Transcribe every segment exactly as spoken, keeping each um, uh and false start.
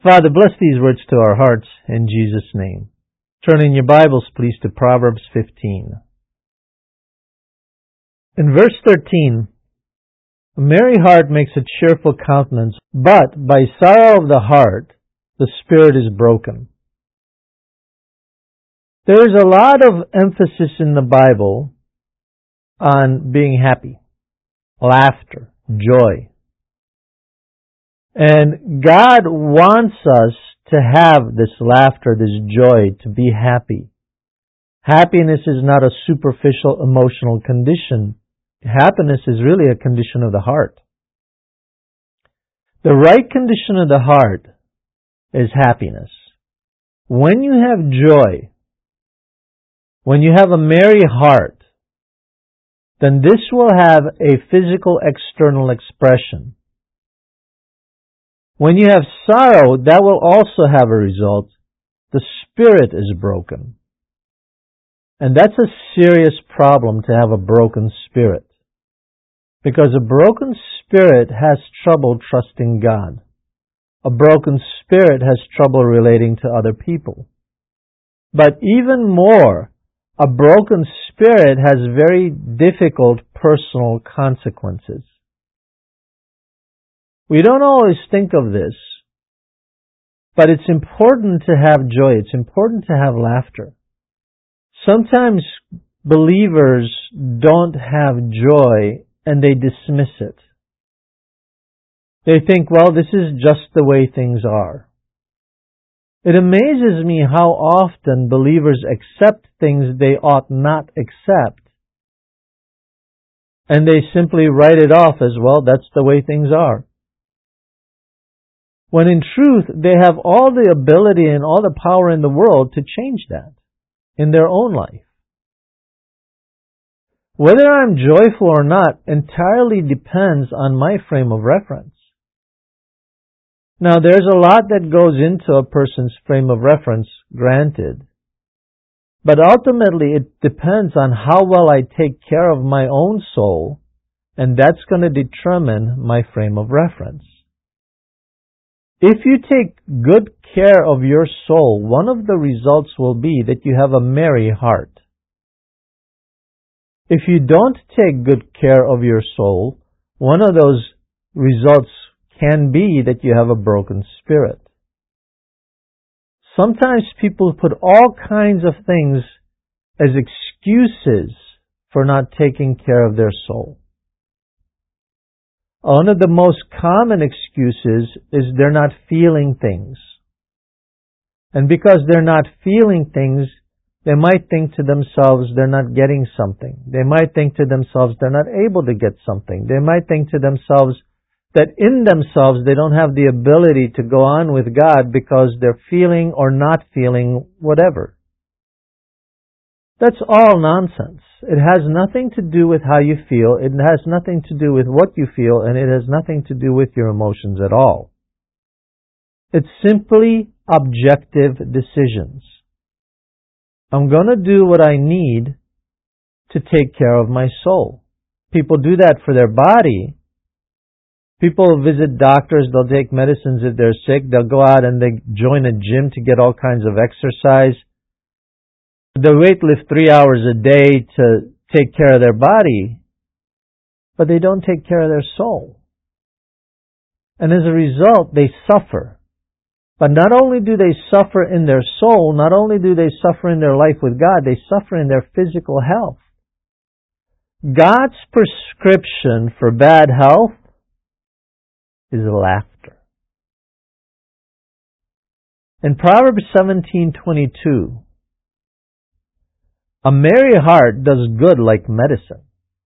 Father, bless these words to our hearts in Jesus' name. Turn in your Bibles, please, to Proverbs fifteen. In verse thirteen, a merry heart makes a cheerful countenance, but by sorrow of the heart, the spirit is broken. There is a lot of emphasis in the Bible on being happy, laughter, joy. And God wants us to have this laughter, this joy, to be happy. Happiness is not a superficial emotional condition. Happiness is really a condition of the heart. The right condition of the heart is happiness. When you have joy, when you have a merry heart, then this will have a physical external expression. When you have sorrow, that will also have a result. The spirit is broken. And that's a serious problem, to have a broken spirit. Because a broken spirit has trouble trusting God. A broken spirit has trouble relating to other people. But even more, a broken spirit has very difficult personal consequences. We don't always think of this, but it's important to have joy. It's important to have laughter. Sometimes believers don't have joy and they dismiss it. They think, well, this is just the way things are. It amazes me how often believers accept things they ought not accept, and they simply write it off as, well, that's the way things are. When in truth, they have all the ability and all the power in the world to change that in their own life. Whether I'm joyful or not entirely depends on my frame of reference. Now, there's a lot that goes into a person's frame of reference, granted. But ultimately, it depends on how well I take care of my own soul, and that's going to determine my frame of reference. If you take good care of your soul, one of the results will be that you have a merry heart. If you don't take good care of your soul, one of those results can be that you have a broken spirit. Sometimes people put all kinds of things as excuses for not taking care of their soul. One of the most common excuses is they're not feeling things. And because they're not feeling things, they might think to themselves they're not getting something. They might think to themselves they're not able to get something. They might think to themselves that in themselves they don't have the ability to go on with God because they're feeling or not feeling whatever. That's all nonsense. It has nothing to do with how you feel. It has nothing to do with what you feel, and it has nothing to do with your emotions at all. It's simply objective decisions. I'm going to do what I need to take care of my soul. People do that for their body. People visit doctors, they'll take medicines if they're sick, they'll go out and they join a gym to get all kinds of exercise. They wait lift three hours a day to take care of their body, but they don't take care of their soul. And as a result, they suffer. But not only do they suffer in their soul, not only do they suffer in their life with God, they suffer in their physical health. God's prescription for bad health is laughter. In Proverbs seventeen twenty-two, a merry heart does good like medicine,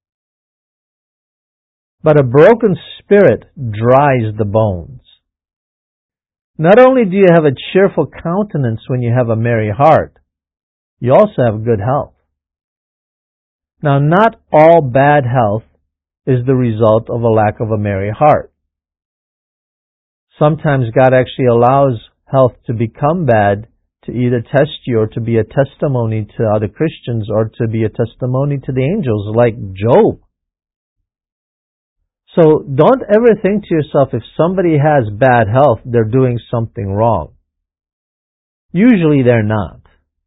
but a broken spirit dries the bones. Not only do you have a cheerful countenance when you have a merry heart, you also have good health. Now, not all bad health is the result of a lack of a merry heart. Sometimes God actually allows health to become bad to either test you or to be a testimony to other Christians or to be a testimony to the angels, like Job. So don't ever think to yourself, if somebody has bad health, they're doing something wrong. Usually they're not.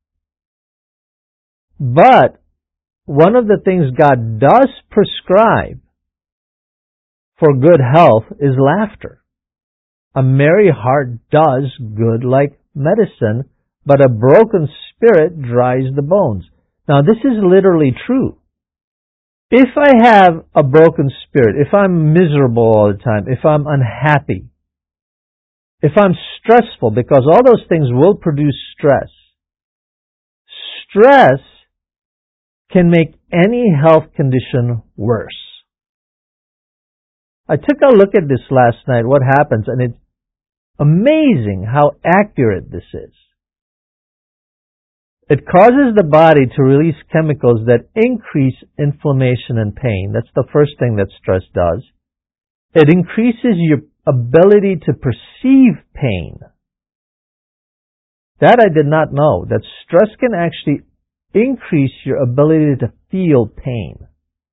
But one of the things God does prescribe for good health is laughter. A merry heart does good like medicine, but a broken spirit dries the bones. Now this is literally true. If I have a broken spirit, if I'm miserable all the time, if I'm unhappy, if I'm stressful, because all those things will produce stress, stress can make any health condition worse. I took a look at this last night, what happens, and it's amazing how accurate this is. It causes the body to release chemicals that increase inflammation and pain. That's the first thing that stress does. It increases your ability to perceive pain. That I did not know, that stress can actually increase your ability to feel pain.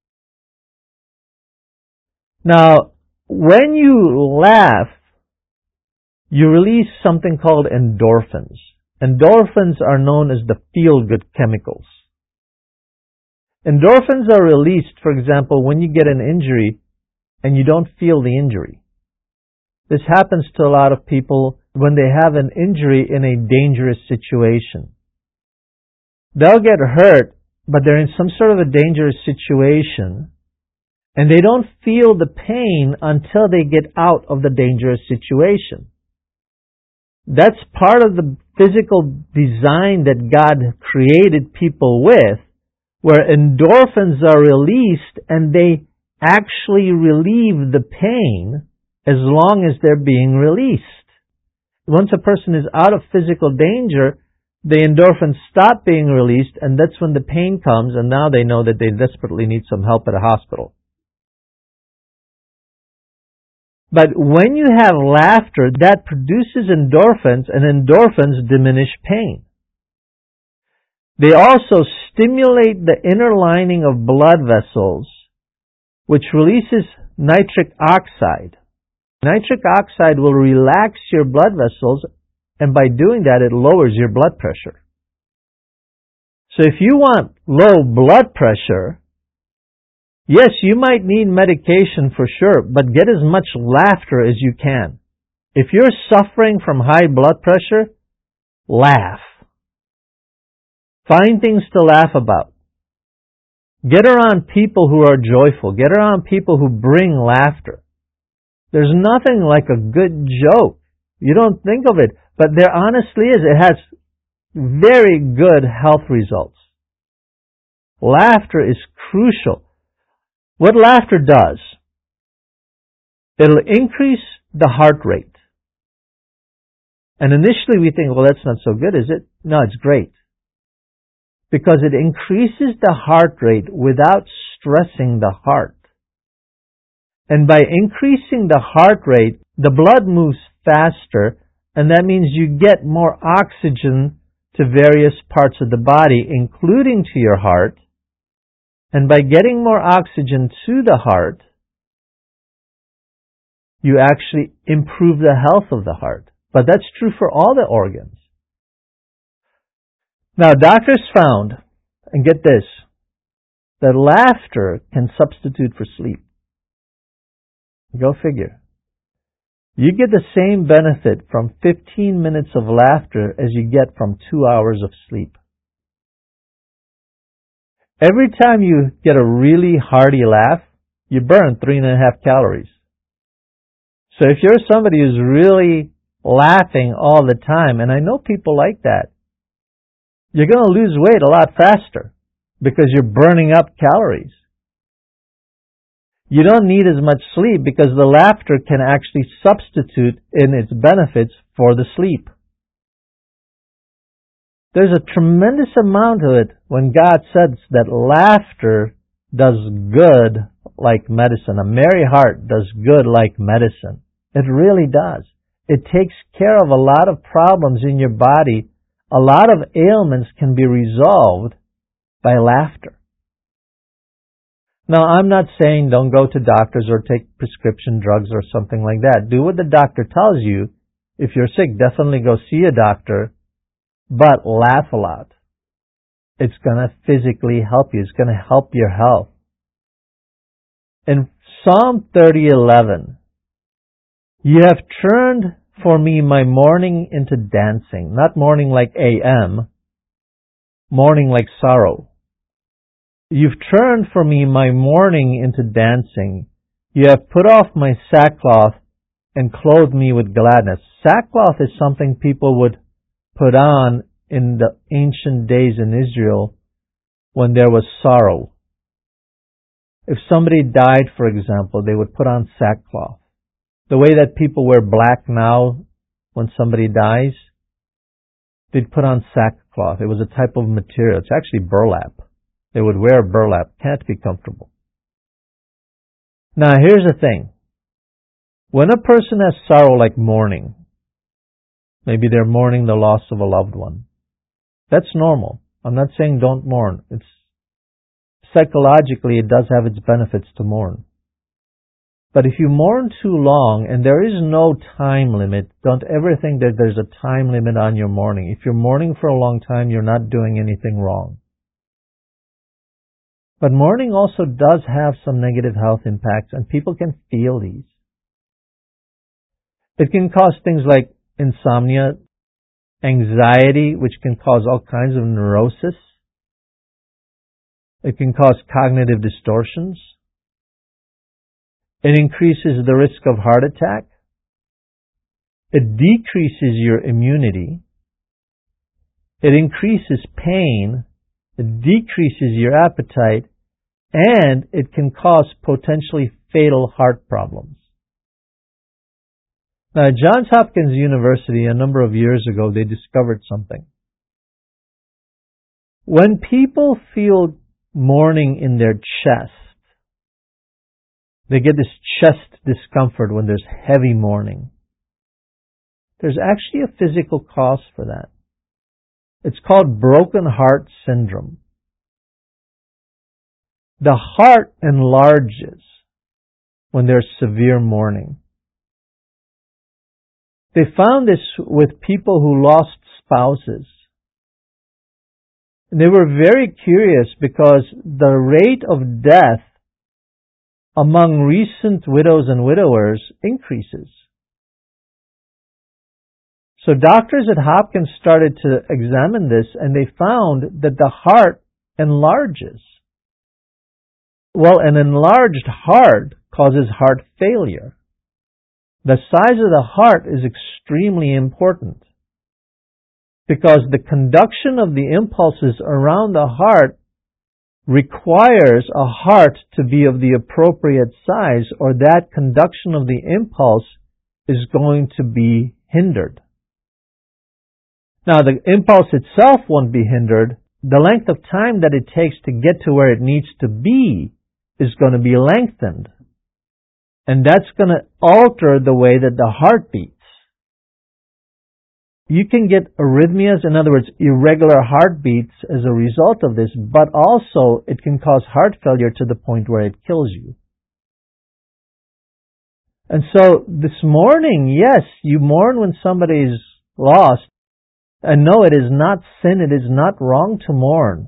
Now, when you laugh, you release something called endorphins. Endorphins are known as the feel-good chemicals. Endorphins are released, for example, when you get an injury and you don't feel the injury. This happens to a lot of people when they have an injury in a dangerous situation. They'll get hurt, but they're in some sort of a dangerous situation, and they don't feel the pain until they get out of the dangerous situation. That's part of the physical design that God created people with, where endorphins are released and they actually relieve the pain as long as they're being released. Once a person is out of physical danger, the endorphins stop being released, and that's when the pain comes, and now they know that they desperately need some help at a hospital. But when you have laughter, that produces endorphins, and endorphins diminish pain. They also stimulate the inner lining of blood vessels, which releases nitric oxide. Nitric oxide will relax your blood vessels, and by doing that, it lowers your blood pressure. So if you want low blood pressure, yes, you might need medication for sure, but get as much laughter as you can. If you're suffering from high blood pressure, laugh. Find things to laugh about. Get around people who are joyful. Get around people who bring laughter. There's nothing like a good joke. You don't think of it, but there honestly is. It has very good health results. Laughter is crucial. What laughter does, it'll increase the heart rate. And initially we think, well, that's not so good, is it? No, it's great. Because it increases the heart rate without stressing the heart. And by increasing the heart rate, the blood moves faster, and that means you get more oxygen to various parts of the body, including to your heart. And by getting more oxygen to the heart, you actually improve the health of the heart. But that's true for all the organs. Now, doctors found, and get this, that laughter can substitute for sleep. Go figure. You get the same benefit from fifteen minutes of laughter as you get from two hours of sleep. Every time you get a really hearty laugh, you burn three and a half calories. So if you're somebody who's really laughing all the time, and I know people like that, you're going to lose weight a lot faster because you're burning up calories. You don't need as much sleep because the laughter can actually substitute in its benefits for the sleep. There's a tremendous amount of it when God says that laughter does good like medicine. A merry heart does good like medicine. It really does. It takes care of a lot of problems in your body. A lot of ailments can be resolved by laughter. Now, I'm not saying don't go to doctors or take prescription drugs or something like that. Do what the doctor tells you. If you're sick, definitely go see a doctor, but laugh a lot. It's going to physically help you. It's going to help your health. In Psalm thirty eleven, you have turned for me my mourning into dancing. Not mourning like A M, mourning like sorrow. You've turned for me my mourning into dancing. You have put off my sackcloth and clothed me with gladness. Sackcloth is something people would put on in the ancient days in Israel when there was sorrow. If somebody died, for example, they would put on sackcloth. The way that people wear black now when somebody dies, they'd put on sackcloth. It was a type of material. It's actually burlap. They would wear burlap. Can't be comfortable. Now, here's the thing. When a person has sorrow like mourning, maybe they're mourning the loss of a loved one, that's normal. I'm not saying don't mourn. It's psychologically, it does have its benefits to mourn. But if you mourn too long, and there is no time limit, don't ever think that there's a time limit on your mourning. If you're mourning for a long time, you're not doing anything wrong. But mourning also does have some negative health impacts, and people can feel these. It can cause things like insomnia, anxiety, which can cause all kinds of neurosis. It can cause cognitive distortions. It increases the risk of heart attack. It decreases your immunity. It increases pain. It decreases your appetite. And it can cause potentially fatal heart problems. Now, at Johns Hopkins University, a number of years ago, they discovered something. When people feel mourning in their chest, they get this chest discomfort when there's heavy mourning. There's actually a physical cause for that. It's called broken heart syndrome. The heart enlarges when there's severe mourning. They found this with people who lost spouses. And they were very curious because the rate of death among recent widows and widowers increases. So doctors at Hopkins started to examine this, and they found that the heart enlarges. Well, an enlarged heart causes heart failure. The size of the heart is extremely important because the conduction of the impulses around the heart requires a heart to be of the appropriate size, or that conduction of the impulse is going to be hindered. Now, the impulse itself won't be hindered. The length of time that it takes to get to where it needs to be is going to be lengthened. And that's going to alter the way that the heart beats. You can get arrhythmias, in other words, irregular heartbeats as a result of this, but also it can cause heart failure to the point where it kills you. And so this mourning, yes, you mourn when somebody is lost, and no, it is not sin, it is not wrong to mourn.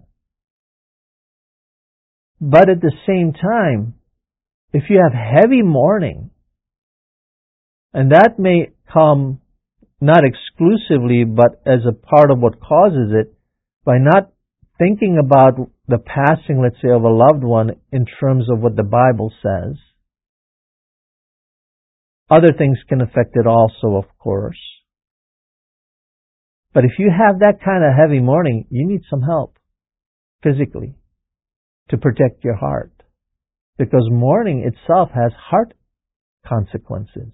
But at the same time, if you have heavy mourning, and that may come not exclusively, but as a part of what causes it, by not thinking about the passing, let's say, of a loved one in terms of what the Bible says. Other things can affect it also, of course. But if you have that kind of heavy mourning, you need some help physically to protect your heart. Because mourning itself has heart consequences.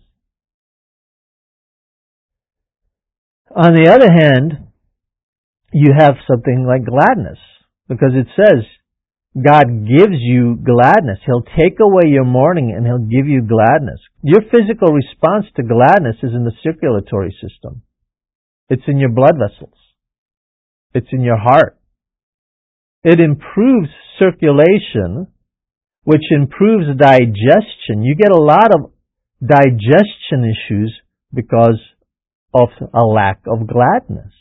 On the other hand, you have something like gladness, because it says God gives you gladness. He'll take away your mourning and He'll give you gladness. Your physical response to gladness is in the circulatory system. It's in your blood vessels. It's in your heart. It improves circulation, which improves digestion. You get a lot of digestion issues because of a lack of gladness.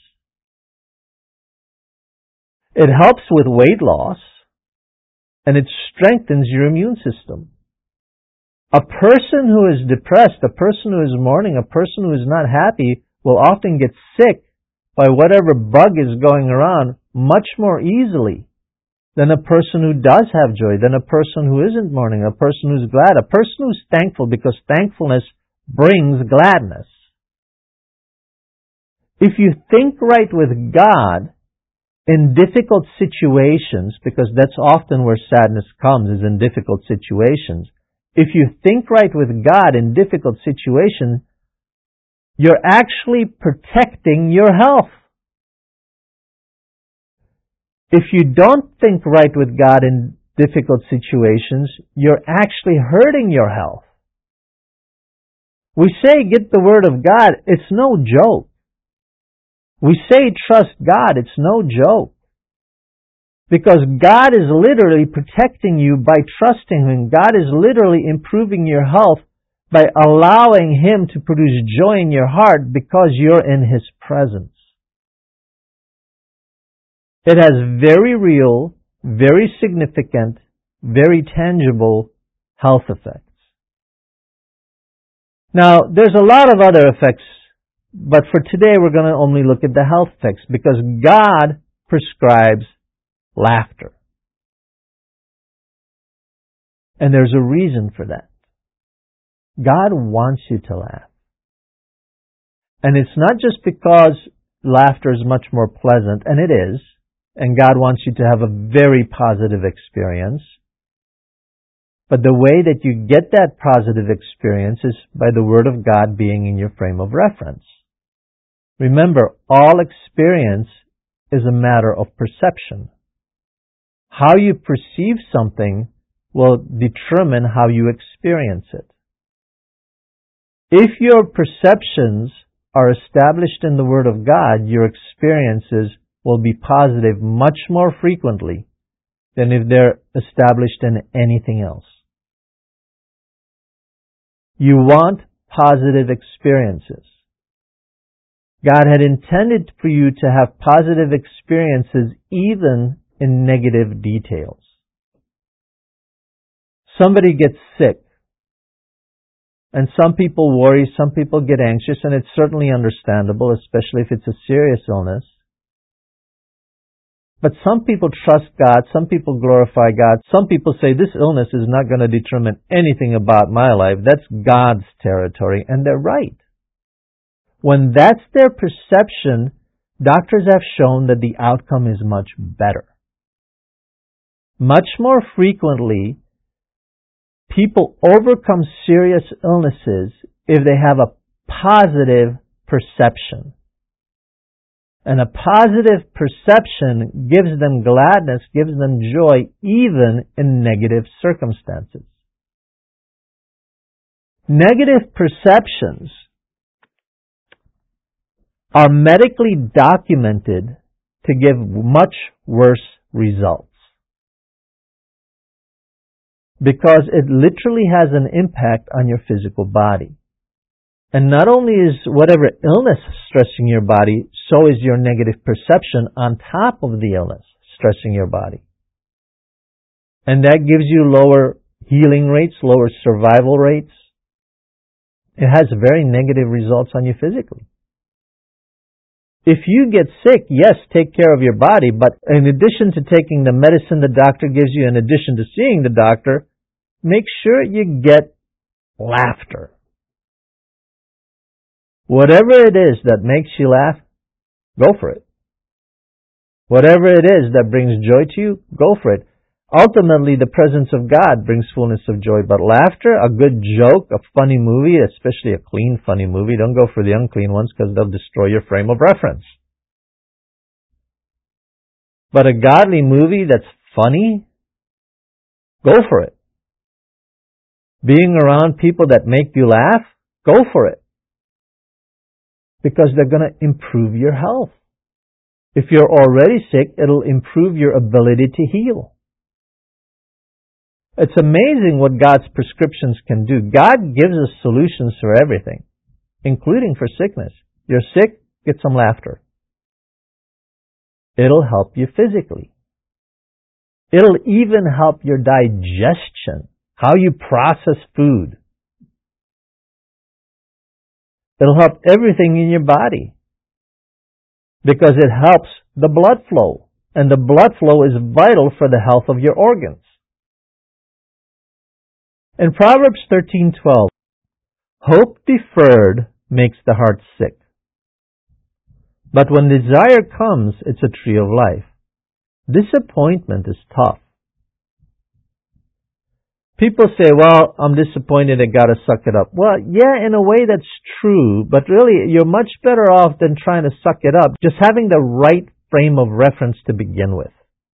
It helps with weight loss, and it strengthens your immune system. A person who is depressed, a person who is mourning, a person who is not happy will often get sick by whatever bug is going around much more easily than a person who does have joy, than a person who isn't mourning, a person who's glad, a person who's thankful, because thankfulness brings gladness. If you think right with God in difficult situations, because that's often where sadness comes, is in difficult situations. If you think right with God in difficult situations, you're actually protecting your health. If you don't think right with God in difficult situations, you're actually hurting your health. We say get the Word of God, it's no joke. We say trust God, it's no joke. Because God is literally protecting you by trusting Him. God is literally improving your health by allowing Him to produce joy in your heart because you're in His presence. It has very real, very significant, very tangible health effects. Now, there's a lot of other effects, but for today we're going to only look at the health effects because God prescribes laughter. And there's a reason for that. God wants you to laugh. And it's not just because laughter is much more pleasant, and it is, and God wants you to have a very positive experience. But the way that you get that positive experience is by the Word of God being in your frame of reference. Remember, all experience is a matter of perception. How you perceive something will determine how you experience it. If your perceptions are established in the Word of God, your experiences will be positive much more frequently than if they're established in anything else. You want positive experiences. God had intended for you to have positive experiences even in negative details. Somebody gets sick, and some people worry, some people get anxious, and it's certainly understandable, especially if it's a serious illness. But some people trust God, some people glorify God, some people say this illness is not going to determine anything about my life, that's God's territory, and they're right. When that's their perception, doctors have shown that the outcome is much better. Much more frequently, people overcome serious illnesses if they have a positive perception. And a positive perception gives them gladness, gives them joy, even in negative circumstances. Negative perceptions are medically documented to give much worse results. Because it literally has an impact on your physical body. And not only is whatever illness stressing your body, so is your negative perception on top of the illness stressing your body. And that gives you lower healing rates, lower survival rates. It has very negative results on you physically. If you get sick, yes, take care of your body, but in addition to taking the medicine the doctor gives you, in addition to seeing the doctor, make sure you get laughter. Whatever it is that makes you laugh, go for it. Whatever it is that brings joy to you, go for it. Ultimately, the presence of God brings fullness of joy, but laughter, a good joke, a funny movie, especially a clean, funny movie, don't go for the unclean ones because they'll destroy your frame of reference. But a godly movie that's funny, go for it. Being around people that make you laugh, go for it. Because they're going to improve your health. If you're already sick, it'll improve your ability to heal. It's amazing what God's prescriptions can do. God gives us solutions for everything, including for sickness. You're sick, get some laughter. It'll help you physically. It'll even help your digestion, how you process food. It'll help everything in your body because it helps the blood flow, and the blood flow is vital for the health of your organs. In Proverbs thirteen twelve, hope deferred makes the heart sick, but when desire comes, it's a tree of life. Disappointment is tough. People say, well, I'm disappointed, I gotta suck it up. Well, yeah, in a way that's true, but really you're much better off than trying to suck it up, just having the right frame of reference to begin with.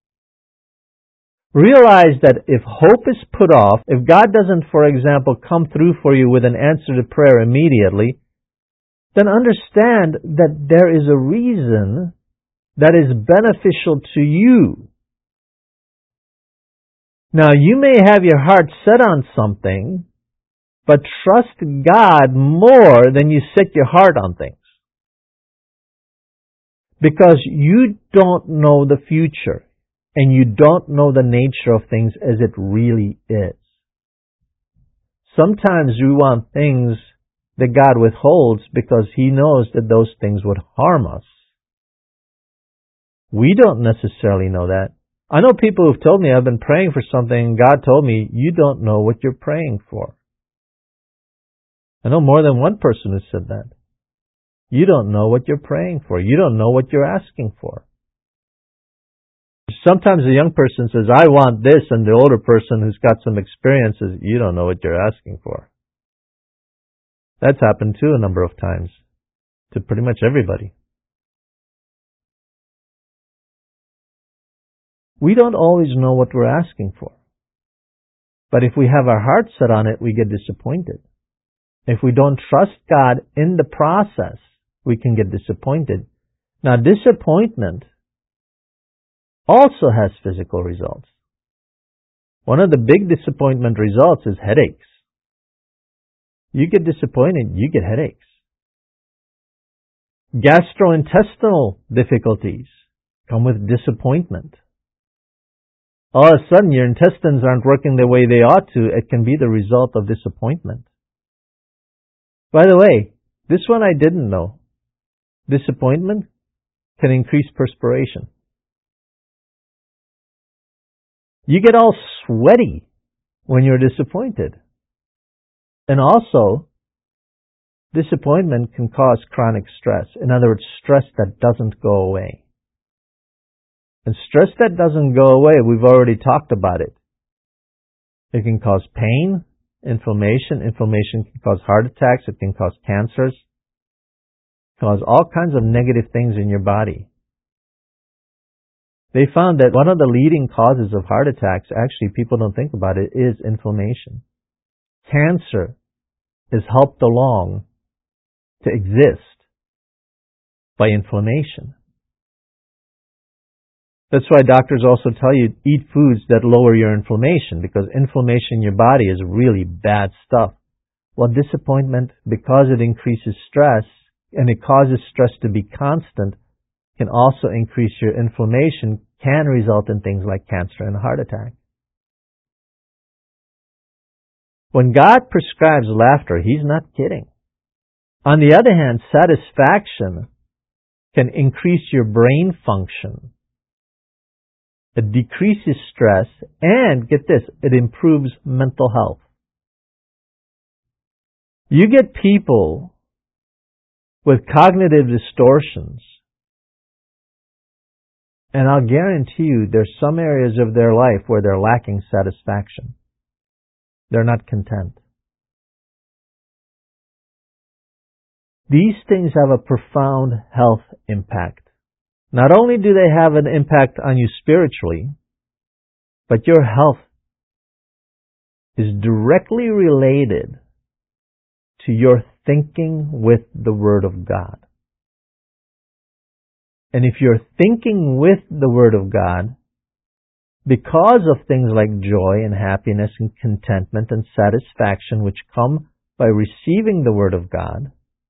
Realize that if hope is put off, if God doesn't, for example, come through for you with an answer to prayer immediately, then understand that there is a reason that is beneficial to you. Now, you may have your heart set on something, but trust God more than you set your heart on things. Because you don't know the future, and you don't know the nature of things as it really is. Sometimes we want things that God withholds because He knows that those things would harm us. We don't necessarily know that. I know people who've told me, I've been praying for something, and God told me, you don't know what you're praying for. I know more than one person who said that. You don't know what you're praying for. You don't know what you're asking for. Sometimes a young person says, I want this, and the older person who's got some experience says, you don't know what you're asking for. That's happened too a number of times to pretty much everybody. We don't always know what we're asking for. But if we have our heart set on it, we get disappointed. If we don't trust God in the process, we can get disappointed. Now, disappointment also has physical results. One of the big disappointment results is headaches. You get disappointed, you get headaches. Gastrointestinal difficulties come with disappointment. All of a sudden, your intestines aren't working the way they ought to. It can be the result of disappointment. By the way, this one I didn't know. Disappointment can increase perspiration. You get all sweaty when you're disappointed. And also, disappointment can cause chronic stress. In other words, stress that doesn't go away. And stress that doesn't go away, we've already talked about it. It can cause pain, inflammation. Inflammation can cause heart attacks. It can cause cancers. It can cause all kinds of negative things in your body. They found that one of the leading causes of heart attacks, actually people don't think about it, is inflammation. Cancer is helped along to exist by inflammation. That's why doctors also tell you, eat foods that lower your inflammation, because inflammation in your body is really bad stuff. Well, disappointment, because it increases stress, and it causes stress to be constant, can also increase your inflammation, can result in things like cancer and a heart attack. When God prescribes laughter, He's not kidding. On the other hand, satisfaction can increase your brain function. It decreases stress, and get this, it improves mental health. You get people with cognitive distortions, and I'll guarantee you there's some areas of their life where they're lacking satisfaction. They're not content. These things have a profound health impact. Not only do they have an impact on you spiritually, but your health is directly related to your thinking with the Word of God. And if you're thinking with the Word of God, because of things like joy and happiness and contentment and satisfaction which come by receiving the Word of God,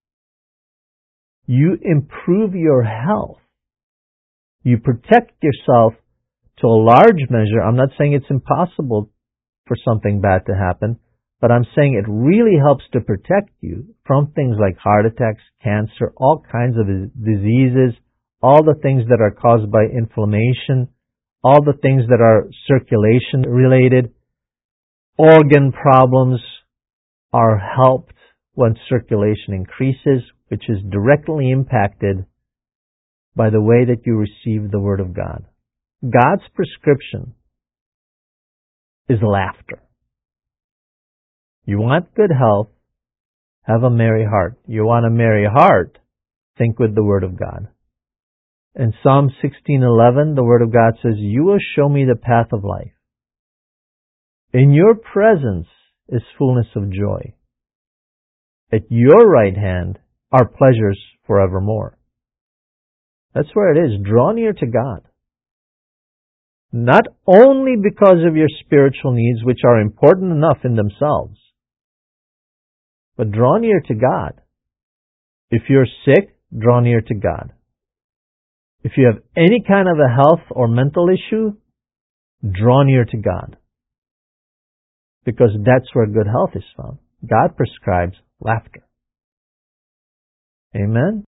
you improve your health. You protect yourself to a large measure. I'm not saying it's impossible for something bad to happen, but I'm saying it really helps to protect you from things like heart attacks, cancer, all kinds of diseases, all the things that are caused by inflammation, all the things that are circulation related. Organ problems are helped when circulation increases, which is directly impacted by the way that you receive the Word of God. God's prescription is laughter. You want good health, have a merry heart. You want a merry heart, think with the Word of God. In Psalm sixteen eleven, the Word of God says, "You will show me the path of life. In your presence is fullness of joy. At your right hand are pleasures forevermore." That's where it is. Draw near to God. Not only because of your spiritual needs, which are important enough in themselves, but draw near to God. If you're sick, draw near to God. If you have any kind of a health or mental issue, draw near to God. Because that's where good health is found. God prescribes laughter. Amen?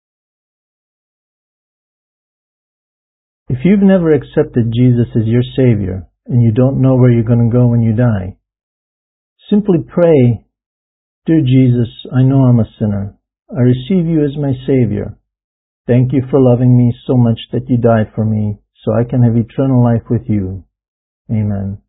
If you've never accepted Jesus as your Savior and you don't know where you're going to go when you die, simply pray, "Dear Jesus, I know I'm a sinner. I receive you as my Savior. Thank you for loving me so much that you died for me so I can have eternal life with you. Amen."